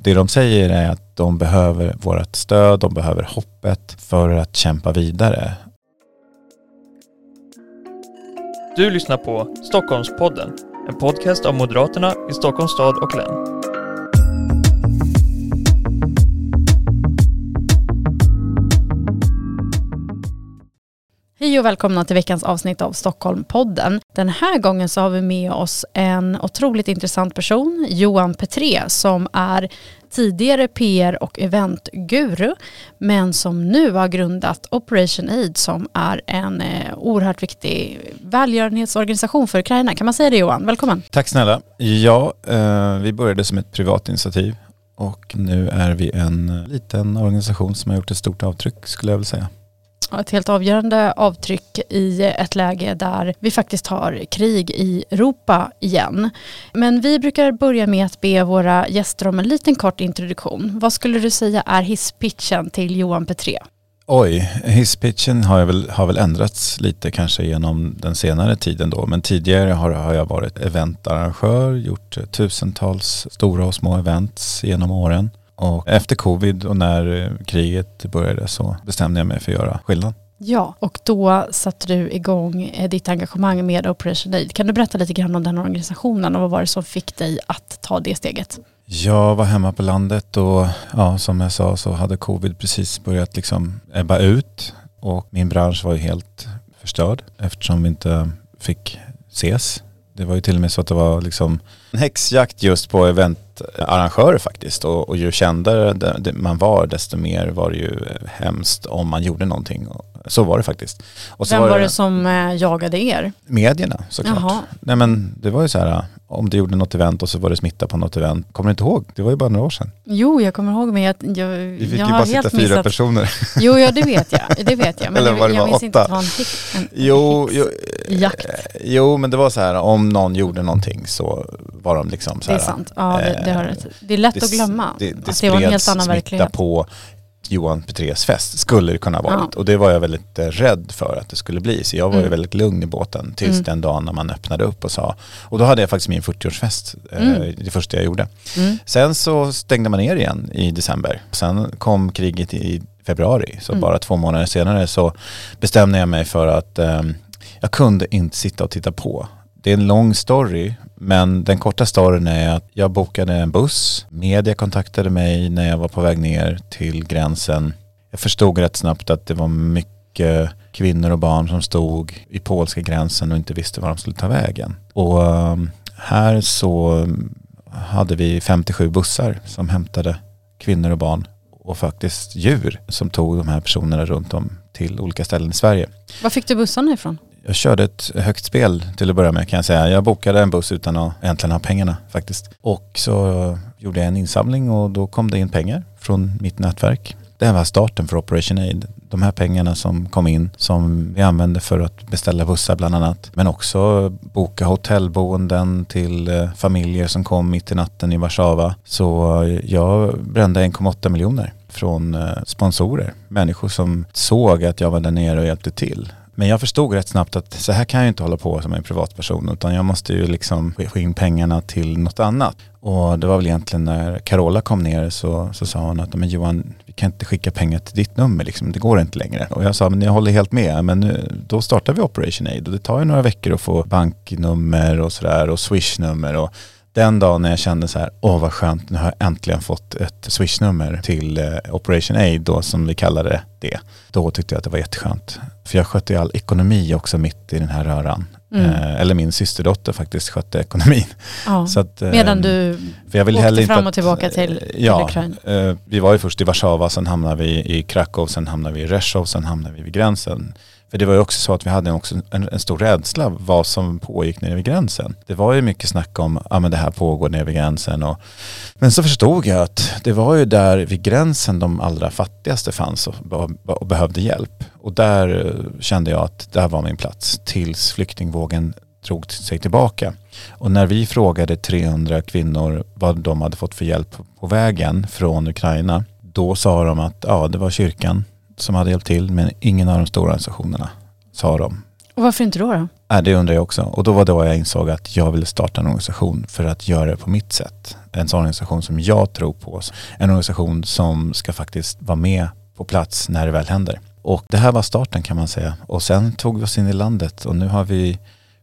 det de säger är att de behöver vårt stöd, de behöver hoppet för att kämpa vidare. Du lyssnar på Stockholmspodden, en podcast av Moderaterna i Stockholms stad och län. Hej och välkomna till veckans avsnitt av Stockholmpodden. Den här gången så har vi med oss en otroligt intressant person, Johan Petré, som är tidigare PR- och eventguru, men som nu har grundat Operation Aid som är en oerhört viktig välgörenhetsorganisation för Ukraina. Kan man säga det, Johan? Välkommen. Tack snälla. Ja, vi började som ett privat initiativ och nu är vi en liten organisation som har gjort ett stort avtryck, skulle jag vilja säga. Ett helt avgörande avtryck i ett läge där vi faktiskt har krig i Europa igen. Men vi brukar börja med att be våra gäster om en liten kort introduktion. Vad skulle du säga är hisspitchen till Johan Petré? Oj, hisspitchen har väl ändrats lite kanske genom den senare tiden då. Men tidigare har jag varit eventarrangör, gjort tusentals stora och små events genom åren. Och efter covid och när kriget började så bestämde jag mig för att göra skillnad. Ja, och då satte du igång ditt engagemang med Operation Aid. Kan du berätta lite grann om den organisationen och vad var det som fick dig att ta det steget? Jag var hemma på landet och ja, som jag sa så hade covid precis börjat liksom ebba ut. Och min bransch var ju helt förstörd eftersom vi inte fick ses. Det var ju till och med så att det var liksom en häxjakt just på eventarrangörer faktiskt. Och ju kändare man var, desto mer var det ju hemskt om man gjorde någonting. Och så var det faktiskt. Och så Vem var det som jagade er? Medierna såklart. Jaha. Nej men det var ju så här, om du gjorde något event och så var det smitta på något event. Kommer du inte ihåg? Det var ju bara några år sedan. Jo, jag kommer ihåg, men vi fick ju bara sitta 4 personer. Jo, ja, det vet jag. Men eller var det jag minns 8? inte att det var en jakt. Jo, men det var så här, om någon gjorde någonting så var de liksom så här. Det är sant, ja, det har rätt. Det är lätt att glömma att det var en helt annan verklighet. På Johan Petrés fest skulle det kunna ha varit. Ja. Och det var jag väldigt rädd för att det skulle bli. Så jag var ju väldigt lugn i båten tills den dagen när man öppnade upp och sa. Och då hade jag faktiskt min 40-årsfest, det första jag gjorde. Sen så stängde man ner igen i december. Sen kom kriget i februari. Så bara 2 månader senare så bestämde jag mig för att jag kunde inte sitta och titta på. Det är en lång story, men den korta storyn är att jag bokade en buss. Media kontaktade mig när jag var på väg ner till gränsen. Jag förstod rätt snabbt att det var mycket kvinnor och barn som stod i polska gränsen och inte visste var de skulle ta vägen. Och här så hade vi 57 bussar som hämtade kvinnor och barn och faktiskt djur som tog de här personerna runt om till olika ställen i Sverige. Var fick du bussarna ifrån? Jag körde ett högt spel till att börja med, kan jag säga. Jag bokade en buss utan att egentligen ha pengarna faktiskt. Och så gjorde jag en insamling och då kom det in pengar från mitt nätverk. Det här var starten för Operation Aid. De här pengarna som kom in som vi använde för att beställa bussar bland annat. Men också boka hotellboenden till familjer som kom mitt i natten i Warszawa. Så jag brände 1,8 miljoner från sponsorer. Människor som såg att jag var där nere och hjälpte till. Men jag förstod rätt snabbt att så här kan jag inte hålla på som en privatperson, utan jag måste ju liksom få in pengarna till något annat. Och det var väl egentligen när Carola kom ner så sa hon att men Johan, vi kan inte skicka pengar till ditt nummer, liksom. Det går inte längre. Och jag sa, men jag håller helt med, men nu, då startar vi Operation Aid och det tar ju några veckor att få banknummer och sådär och swishnummer och den dagen när jag kände så här, vad skönt, nu har jag äntligen fått ett swishnummer till Operation Aid då, som vi kallade det. Då tyckte jag att det var jätteskönt. För jag skötte ju all ekonomi också mitt i den här röran. Eller min systerdotter faktiskt skötte ekonomin. Ja. Så att, medan du för jag vill åkte heller inte fram och tillbaka till Ukraina. Vi var ju först i Warszawa, sen hamnade vi i Krakow, sen hamnade vi i Rzeszów, sen hamnade vi vid gränsen. För det var ju också så att vi hade också en stor rädsla vad som pågick nere vid gränsen. Det var ju mycket snack om men det här pågår nere vid gränsen. Men så förstod jag att det var ju där vid gränsen de allra fattigaste fanns och behövde hjälp. Och där kände jag att där var min plats tills flyktingvågen drog sig tillbaka. Och när vi frågade 300 kvinnor vad de hade fått för hjälp på vägen från Ukraina, då sa de att det var kyrkan som hade hjälpt till, men ingen av de stora organisationerna, sa de. Och varför inte då? Det undrar jag också. Och då var då jag insåg att jag ville starta en organisation för att göra det på mitt sätt. En sån organisation som jag tror på. En organisation som ska faktiskt vara med på plats när det väl händer. Och det här var starten kan man säga. Och sen tog vi oss in i landet och nu har vi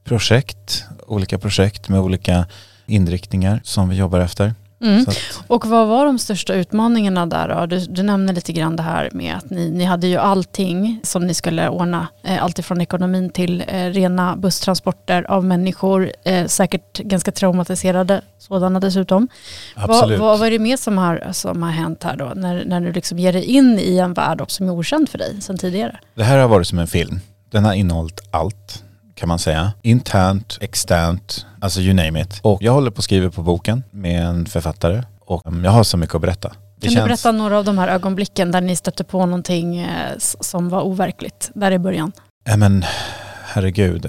olika projekt med olika inriktningar som vi jobbar efter. Mm. Och vad var de största utmaningarna där då? Du nämnde lite grann det här med att ni hade ju allting som ni skulle ordna. Alltifrån ekonomin till rena busstransporter av människor. Säkert ganska traumatiserade sådana dessutom. Absolut. Vad är det mer som har hänt här då? När du liksom ger dig in i en värld som är okänd för dig sedan tidigare? Det här har varit som en film. Den har innehållit allt. Kan man säga. Internt, externt, alltså you name it. Och jag håller på att skriva på boken med en författare och jag har så mycket att berätta. Kan du berätta några av de här ögonblicken där ni stötte på någonting som var overkligt där i början? Men herregud.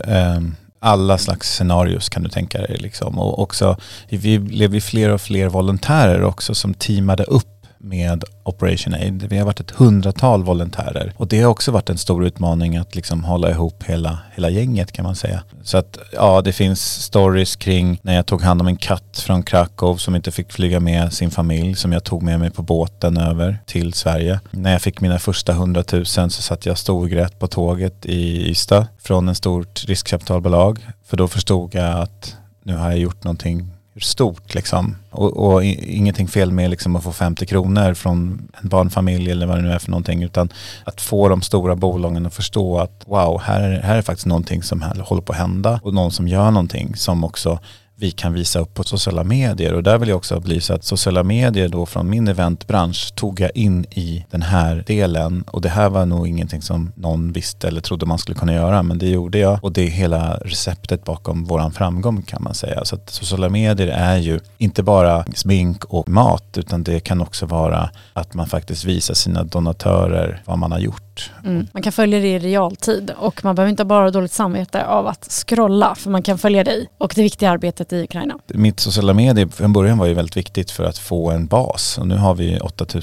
Alla slags scenarios kan du tänka dig liksom. Och också, vi blev fler och fler volontärer också som teamade upp med Operation Aid. Vi har varit ett 100-tal volontärer och det har också varit en stor utmaning att liksom hålla ihop hela gänget kan man säga. Så att det finns stories kring när jag tog hand om en katt från Krakow som inte fick flyga med sin familj som jag tog med mig på båten över till Sverige. När jag fick mina första 100 000 så satt jag storgrät på tåget i Ystad från en stort riskkapitalbolag för då förstod jag att nu har jag gjort någonting stort liksom. Och ingenting fel med liksom att få 50 kronor från en barnfamilj eller vad det nu är för någonting utan att få de stora bolagen att förstå att wow, här är faktiskt någonting som håller på att hända och någon som gör någonting som också vi kan visa upp på sociala medier och där vill jag också bli så att sociala medier då från min eventbransch tog jag in i den här delen och det här var nog ingenting som någon visste eller trodde man skulle kunna göra men det gjorde jag och det är hela receptet bakom våran framgång kan man säga så att sociala medier är ju inte bara smink och mat utan det kan också vara att man faktiskt visar sina donatörer vad man har gjort. Man kan följa det i realtid och man behöver inte bara ha dåligt samvete av att scrolla för man kan följa dig och det viktiga arbetet i Ukraina. Mitt sociala medier från början var ju väldigt viktigt för att få en bas och nu har vi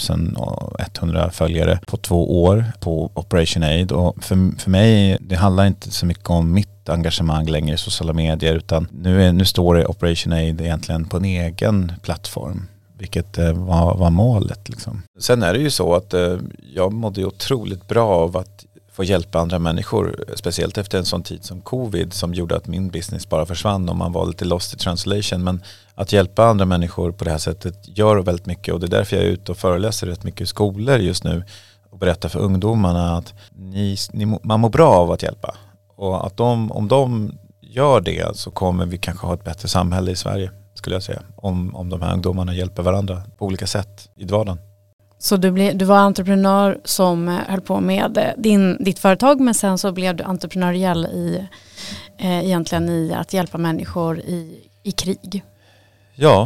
8100 följare på 2 år på Operation Aid och för mig det handlar inte så mycket om mitt engagemang längre i sociala medier utan nu står det Operation Aid egentligen på en egen plattform. Vilket var målet liksom. Sen är det ju så att jag mådde otroligt bra av att få hjälpa andra människor. Speciellt efter en sån tid som covid som gjorde att min business bara försvann och man var lite lost i translation. Men att hjälpa andra människor på det här sättet gör väldigt mycket och det är därför jag är ute och föreläser rätt mycket i skolor just nu och berättar för ungdomarna att man mår bra av att hjälpa. Och att om de gör det så kommer vi kanske ha ett bättre samhälle i Sverige. Skulle jag säga, om de här ungdomarna hjälper varandra på olika sätt i vardagen. Så du var entreprenör som höll på med ditt företag men sen så blev du entreprenöriell egentligen i att hjälpa människor i krig? Ja,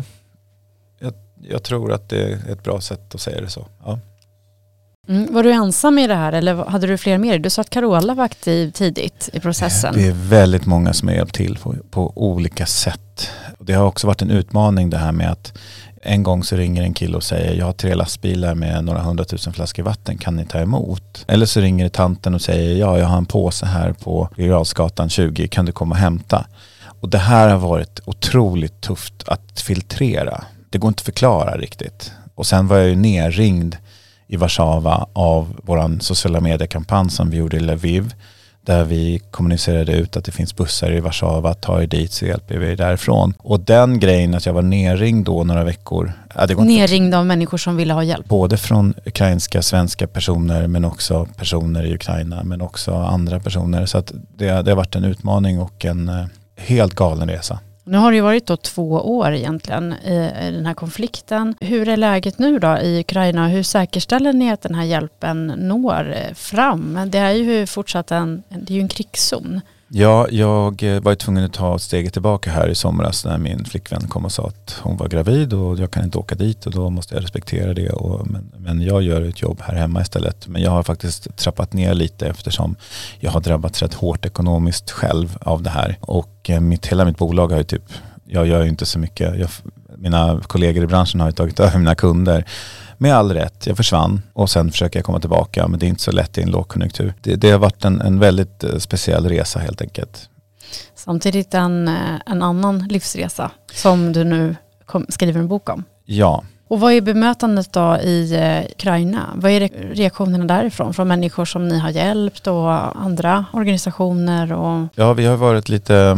jag tror att det är ett bra sätt att säga det så. Ja. Var du ensam i det här eller hade du fler med? Du sa att Carola var aktiv tidigt i processen. Det är väldigt många som har hjälpt till på olika sätt. Det har också varit en utmaning det här med att en gång så ringer en kille och säger jag har 3 lastbilar med några 100 000 flaskor vatten, kan ni ta emot? Eller så ringer tanten och säger jag har en påse här på Iralsgatan 20, kan du komma och hämta? Och det här har varit otroligt tufft att filtrera. Det går inte att förklara riktigt. Och sen var jag ju nerringd i Warszawa av våran sociala mediekampanj som vi gjorde i Lviv där vi kommunicerade ut att det finns bussar i Warszawa, ta er dit så hjälper vi därifrån. Och den grejen att jag var nerringd då några veckor. Nerringd av människor som ville ha hjälp? Både från ukrainska, svenska personer men också personer i Ukraina men också andra personer. Så att det har varit en utmaning och en helt galen resa. Nu har det ju varit då 2 år egentligen i den här konflikten. Hur är läget nu då i Ukraina? Hur säkerställer ni att den här hjälpen når fram? Det är ju fortsatt det är ju en krigszon. Ja, jag var tvungen att ta steget tillbaka här i somras när min flickvän kom och sa att hon var gravid och jag kan inte åka dit och då måste jag respektera det. Men jag gör ett jobb här hemma istället. Men jag har faktiskt trappat ner lite eftersom jag har drabbats rätt hårt ekonomiskt själv av det här. Och hela mitt bolag har ju jag gör ju inte så mycket. Mina kollegor i branschen har ju tagit över mina kunder. Med all rätt, jag försvann och sen försöker jag komma tillbaka men det är inte så lätt i en lågkonjunktur. Det har varit en väldigt speciell resa helt enkelt. Samtidigt en annan livsresa som du nu skriver en bok om. Ja. Och vad är bemötandet då i Ukraina? Vad är reaktionerna därifrån? Från människor som ni har hjälpt och andra organisationer? Ja, vi har varit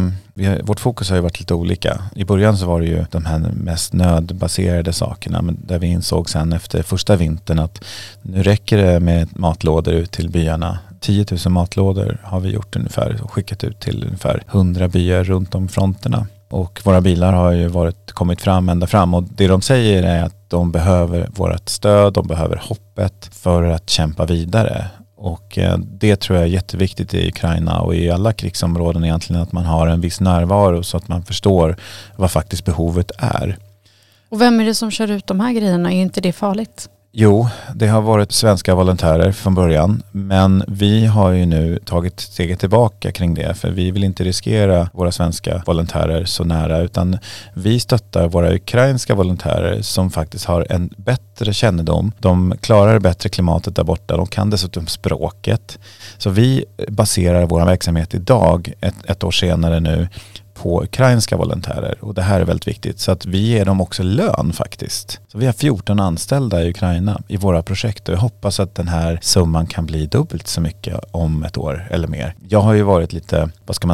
vårt fokus har ju varit lite olika. I början så var det ju de här mest nödbaserade sakerna, men där vi insåg sen efter första vintern att nu räcker det med matlådor ut till byarna. 10 000 matlådor har vi gjort ungefär och skickat ut till ungefär 100 byar runt om fronterna. Och våra bilar har ju kommit fram ända fram, och det de säger är att de behöver vårt stöd, de behöver hoppet för att kämpa vidare. Och det tror jag är jätteviktigt i Ukraina och i alla krigsområden egentligen, att man har en viss närvaro så att man förstår vad faktiskt behovet är. Och vem är det som kör ut de här grejerna? Är inte det farligt? Jo, det har varit svenska volontärer från början, men vi har ju nu tagit steget tillbaka kring det, för vi vill inte riskera våra svenska volontärer så nära, utan vi stöttar våra ukrainska volontärer som faktiskt har en bättre kännedom. De klarar bättre klimatet där borta, de kan dessutom språket. Så vi baserar vår verksamhet idag, ett år senare nu, på ukrainska volontärer, och det här är väldigt viktigt, så att vi ger dem också lön faktiskt. Så vi har 14 anställda i Ukraina i våra projekt, och jag hoppas att den här summan kan bli dubbelt så mycket om ett år eller mer. Jag har ju varit lite,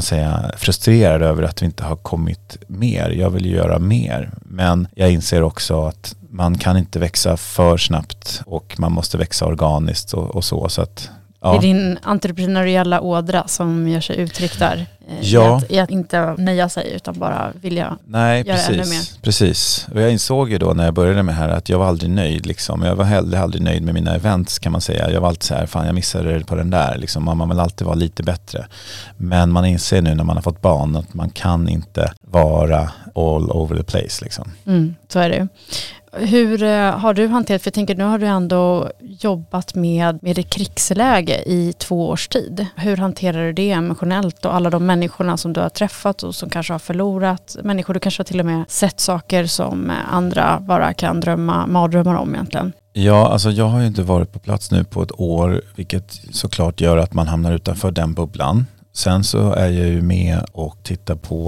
frustrerad över att vi inte har kommit mer. Jag vill ju göra mer, men jag inser också att man kan inte växa för snabbt och man måste växa organiskt och så att ja. Det är din entreprenöriella ådra som gör sig uttryck där. Ja. I att inte nöja sig utan bara vilja göra ännu mer. Precis. Och jag insåg ju då när jag började med det här att jag var aldrig nöjd. Liksom. Jag var heller aldrig nöjd med mina events, kan man säga. Jag var alltid så här, fan jag missade det på den där. Liksom. Man vill alltid vara lite bättre. Men man inser nu när man har fått barn att man kan inte vara all over the place. Liksom. Så är det. Hur har du hanterat, för jag tänker nu har du ändå jobbat med ett krigsläge i 2 års tid. Hur hanterar du det emotionellt och alla de människorna som du har träffat och som kanske har förlorat människor? Du kanske har till och med sett saker som andra bara kan mardrömmar om egentligen. Ja, alltså jag har ju inte varit på plats nu på ett år, vilket såklart gör att man hamnar utanför den bubblan. Sen så är jag ju med och tittar på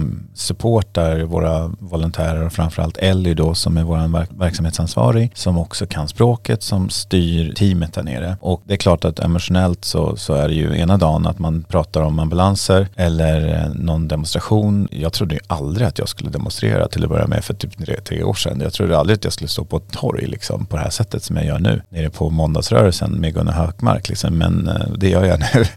supportar våra volontärer, och framförallt Ellie då som är vår verksamhetsansvarig, som också kan språket, som styr teamet där nere. Och det är klart att emotionellt så är det ju ena dagen att man pratar om ambulanser eller någon demonstration. Jag trodde ju aldrig att jag skulle demonstrera till att börja med för typ 3 år sedan. Jag trodde aldrig att jag skulle stå på ett torg på det här sättet som jag gör nu. Nere på måndagsrörelsen med Gunnar Hökmark men det gör jag nu.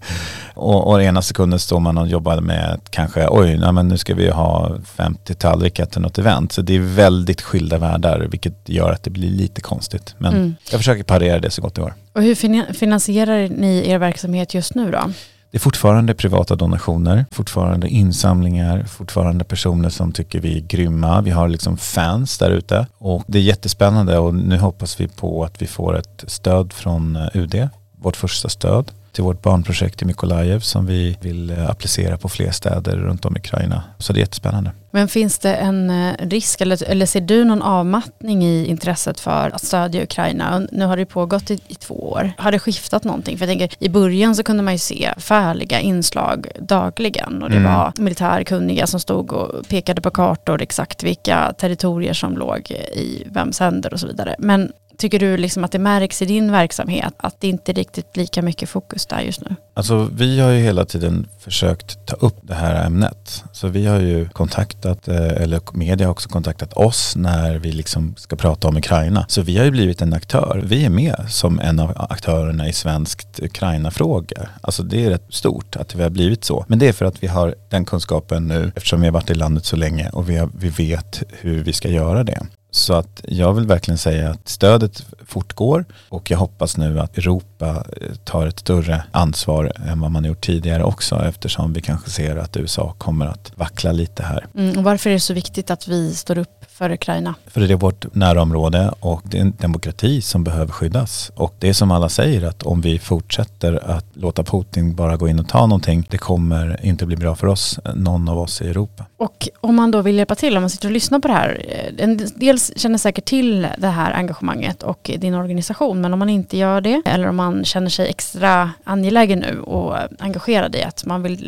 Och ena sekunden står man och jobbar med kanske, nu ska vi ha 50 tallrikar till något event. Så det är väldigt skilda världar, vilket gör att det blir lite konstigt. Men jag försöker parera det så gott det går. Och hur finansierar ni er verksamhet just nu då? Det är fortfarande privata donationer, fortfarande insamlingar, fortfarande personer som tycker vi är grymma. Vi har fans där ute och det är jättespännande, och nu hoppas vi på att vi får ett stöd från UD, vårt första stöd till vårt barnprojekt i Mykolaiv som vi vill applicera på fler städer runt om i Ukraina. Så det är jättespännande. Men finns det en risk eller ser du någon avmattning i intresset för att stödja Ukraina? Nu har det pågått i 2 år. Har det skiftat någonting? För jag tänker, i början så kunde man ju se färdiga inslag dagligen, och det var militärkunniga som stod och pekade på kartor exakt vilka territorier som låg i vems händer och så vidare. Men tycker du att det märks i din verksamhet att det inte är riktigt lika mycket fokus där just nu? Alltså vi har ju hela tiden försökt ta upp det här ämnet. Så vi har ju kontaktat, eller media har också kontaktat oss när vi ska prata om Ukraina. Så vi har ju blivit en aktör. Vi är med som en av aktörerna i svenskt Ukraina-fråga. Alltså det är rätt stort att vi har blivit så. Men det är för att vi har den kunskapen nu, eftersom vi har varit i landet så länge och vi vet hur vi ska göra det. Så att jag vill verkligen säga att stödet fortgår, och jag hoppas nu att Europa tar ett större ansvar än vad man gjort tidigare också, eftersom vi kanske ser att USA kommer att vackla lite här. Och varför är det så viktigt att vi står upp för Ukraina? För det är vårt närområde och det är en demokrati som behöver skyddas. Och det är som alla säger, att om vi fortsätter att låta Putin bara gå in och ta någonting, det kommer inte bli bra för oss, någon av oss i Europa. Och om man då vill hjälpa till, om man sitter och lyssnar på det här, en del känner säkert till det här engagemanget och din organisation, men om man inte gör det, eller om man känner sig extra angelägen nu och engagerad i att man vill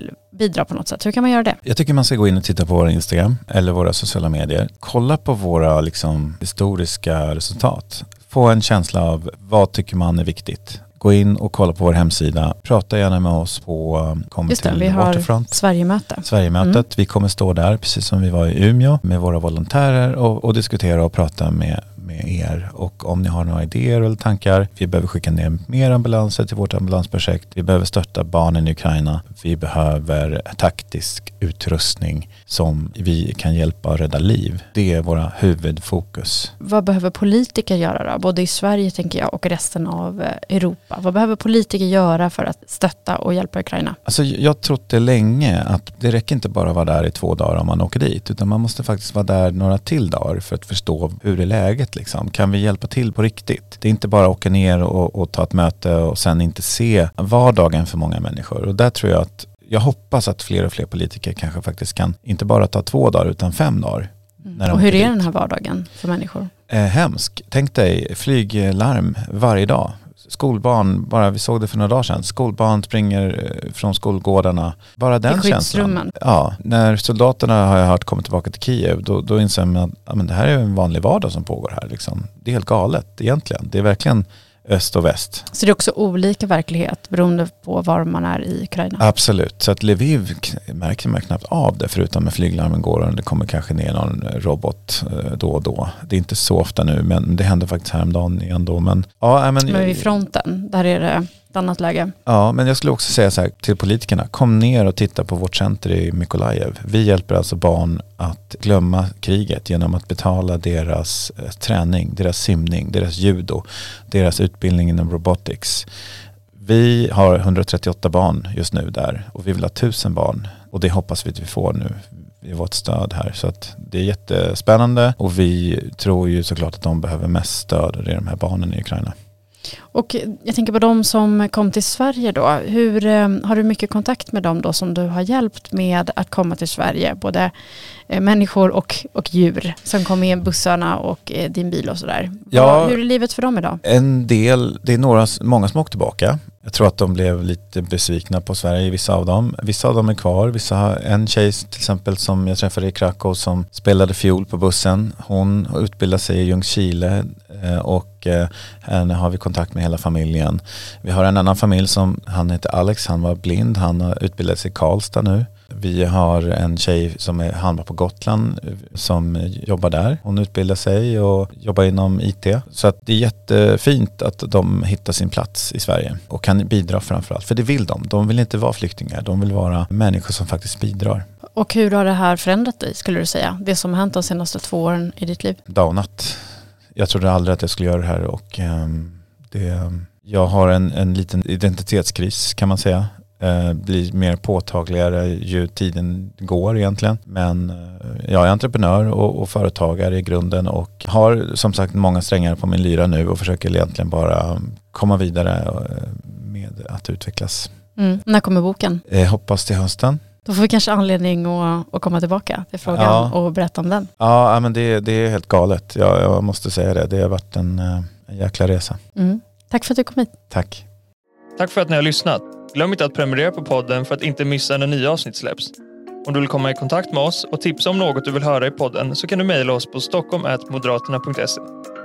bidra på något sätt. Hur kan man göra det? Jag tycker man ska gå in och titta på våra Instagram eller våra sociala medier. Kolla på våra historiska resultat. Få en känsla av vad tycker man är viktigt. Gå in och kolla på vår hemsida. Prata gärna med oss på Just det, vi har Waterfront. Sverigemötet. Vi kommer stå där precis som vi var i Umeå med våra volontärer och diskutera och prata med er. Och om ni har några idéer eller tankar. Vi behöver skicka ner mer ambulanser till vårt ambulansprojekt. Vi behöver stötta barnen i Ukraina. Vi behöver taktisk utrustning som vi kan hjälpa att rädda liv. Det är våra huvudfokus. Vad behöver politiker göra då? Både i Sverige tänker jag och resten av Europa. Vad behöver politiker göra för att stötta och hjälpa Ukraina? Alltså jag trott det länge att det räcker inte bara att vara där i 2 dagar om man åker dit. Utan man måste faktiskt vara där några till dagar för att förstå hur är läget. Liksom. Kan vi hjälpa till på riktigt? Det är inte bara att åka ner och ta ett möte och sen inte se vardagen för många människor. Och där tror jag att jag hoppas att fler och fler politiker kanske faktiskt kan inte bara ta 2 dagar utan 5 dagar. Och hur är den här vardagen för människor? Hemsk. Tänk dig flyglarm varje dag. Skolbarn, vi såg det för några dagar sedan. Skolbarn springer från skolgårdarna. Bara den känslan. Ja, när soldaterna har jag hört kommer tillbaka till Kiev, då inser man att men det här är en vanlig vardag som pågår här. Liksom. Det är helt galet egentligen. Det är verkligen öst och väst. Så det är också olika verklighet beroende på var man är i Ukraina? Absolut. Så att Lviv märker man knappt av det förutom med flyglarmen går och det kommer kanske ner någon robot då och då. Det är inte så ofta nu men det händer faktiskt häromdagen ändå. Men vid fronten, där är det ett annat läge. Ja, men jag skulle också säga så här till politikerna. Kom ner och titta på vårt center i Mykolaiv. Vi hjälper alltså barn att glömma kriget genom att betala deras träning, deras simning, deras judo, deras utbildning inom robotics. Vi har 138 barn just nu där och vi vill ha 1000 barn och det hoppas vi att vi får nu i vårt stöd här. Så att det är jättespännande och vi tror ju såklart att de behöver mest stöd och det är de här barnen i Ukraina. Och jag tänker på de som kom till Sverige då. Har du mycket kontakt med dem då som du har hjälpt med att komma till Sverige? Både människor och djur som kom med bussarna och din bil och sådär. Ja, hur är livet för dem idag? En del, det är många som åkt tillbaka. Jag tror att de blev lite besvikna på Sverige, vissa av dem. Vissa av dem är kvar. En tjej till exempel som jag träffade i Krakow som spelade fiol på bussen. Hon utbildade sig i Ljungskile och henne har vi kontakt med hela familjen. Vi har en annan familj han heter Alex, han var blind. Han har utbildat sig i Karlstad nu. Vi har en tjej som handlar på Gotland som jobbar där. Hon utbildar sig och jobbar inom IT. Så att det är jättefint att de hittar sin plats i Sverige och kan bidra framförallt. För det vill de. De vill inte vara flyktingar. De vill vara människor som faktiskt bidrar. Och hur har det här förändrat dig skulle du säga? Det som har hänt de senaste 2 åren i ditt liv? Downat. Jag trodde aldrig att jag skulle göra det här och jag har en liten identitetskris kan man säga. Blir mer påtagligare ju tiden går egentligen. Men jag är entreprenör och företagare i grunden och har som sagt många strängar på min lyra nu och försöker egentligen bara komma vidare med att utvecklas. När kommer boken? Hoppas till hösten. Då får vi kanske anledning att komma tillbaka till frågan och berätta om den. Ja, men det är helt galet. Jag måste säga det. Det har varit en jäkla resa. Tack för att du kom hit. Tack. Tack för att ni har lyssnat. Glöm inte att prenumerera på podden för att inte missa när nya avsnitt släpps. Om du vill komma i kontakt med oss och tipsa om något du vill höra i podden så kan du mejla oss på stockholm@moderaterna.se.